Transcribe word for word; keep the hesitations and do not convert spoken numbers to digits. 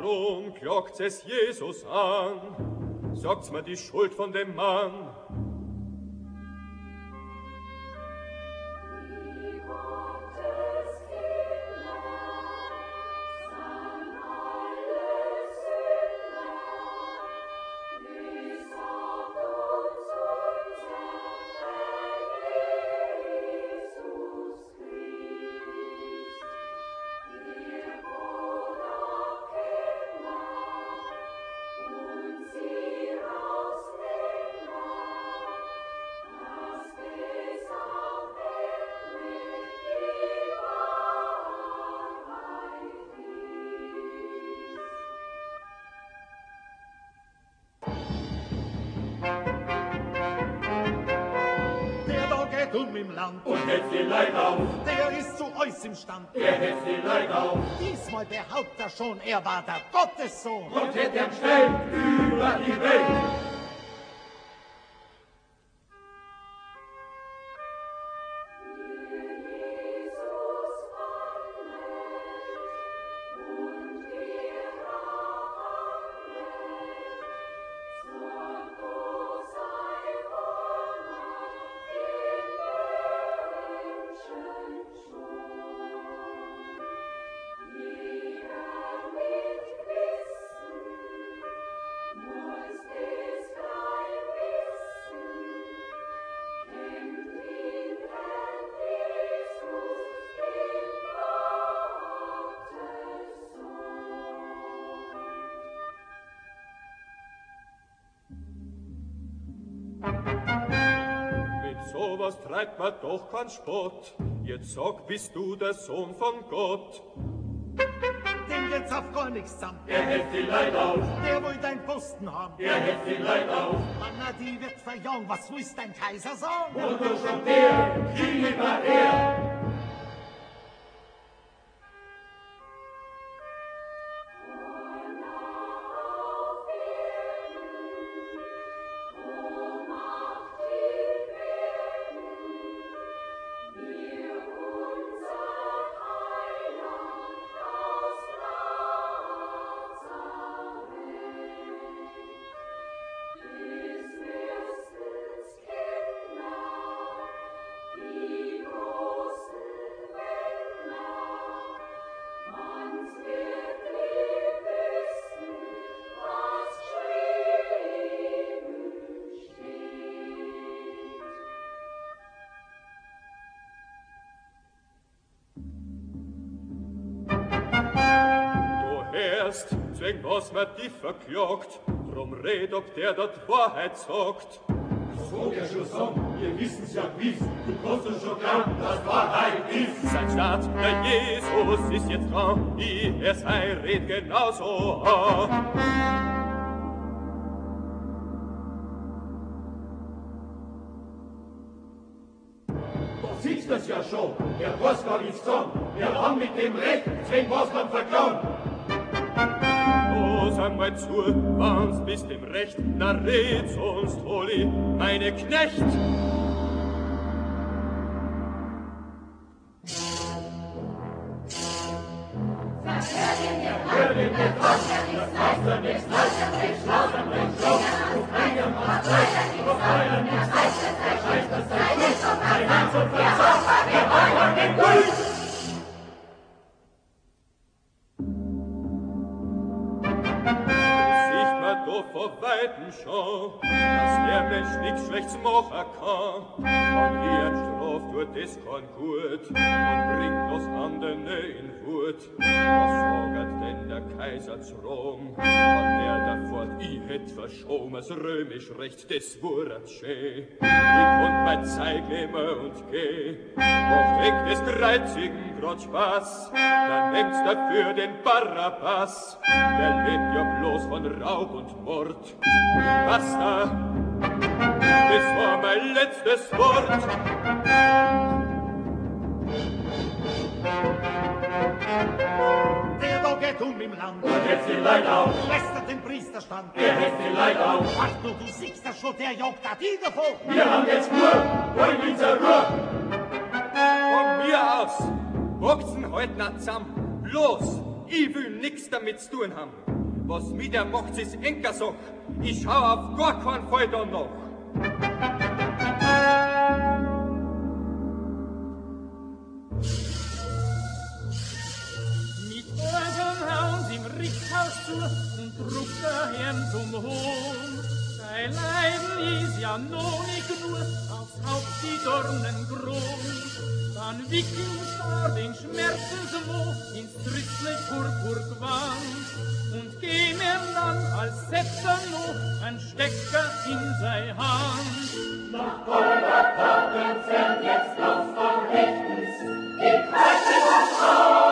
schon, klagt es Jesus an. Sagt's mir die Schuld von dem Mann. Und hält die Leid auf. Der ist zu euch im Stand. Der hält die Leid auf. Diesmal behauptet er schon, er war der Gottessohn. Und hält er schnell über die Welt. Sowas treibt man doch kein Spott. Jetzt sag, bist du der Sohn von Gott? Dem geht's auf gar nichts zusammen. Der hält die Leid auf. Der will dein Posten haben. Der hält die Leid auf. Manna, die wird verjagen. Was willst dein Kaiser sagen? Und du schon der, die lieber er. Zwing, was man die verklagt, drum red, ob der dort Wahrheit sagt. So der schon sagen, wir wissen's ja gewiss, du kannst uns schon glauben, dass Wahrheit ist. Sein Staat, der Jesus, ist jetzt dran, ich, er sei, red genauso an. Du siehst das ja schon, er weiß gar nichts sagen, wir haben mit dem Recht, zwing, was man verklagt. Oh, sag mal zu, wann's bist im Recht, na red, sonst hol ich meine Knecht. Hör den Betrag, das macht er nichts, das er nichts, laut er nichts, laut auf einem macht er, auf einem nichts, das heißt, das sei gut, ein Herz und Versagt, wir wollen den Gut. Vor Weitem schon, dass der Mensch nichts Schlechtes machen kann. Und wie ein Straf tut es kein Gut und bringt das andere in Wut. Was sagt denn der Kaiser zu Rom? Hat der da fort, ich hätt verschoben, das römisch Recht, das wurde schön. Ich konnt mein Zeig nehmen und geh, macht weg des Kreuzigen grad Spaß, dann nehmt's dafür den Barabbas. Der lebt ja bloß von Raub und Mord. Basta, das war mein letztes Wort. Der da geht um im Land. Und jetzt die Leid auf. Lästert den Priesterstand. Der hält die Leid auf. Ach du, du siehst das schon, der jagt da die davon. Wir haben jetzt Ruhe, wollen unser Ruhe. Von mir aus, wachsen halt nicht zusammen. Bloß, ich will nix damit zu tun haben. Was mit der macht, ist Enkersach. Ich schau auf gar keinen Fall da noch. Mit Orgeln hauen sie im Richthaus zu und druckt der Herrn zum Hohn. Sein Leiden ist ja noch nicht nur aufs Haupt die Dornenkron. Dann wickeln vor den Schmerzenswo ins trüssle Purpurgewand und geben ihm dann als Setzer noch ein Stecker in sei Hand. Nach Golgatha und Zern jetzt los vom Richtens, geht heute noch auf.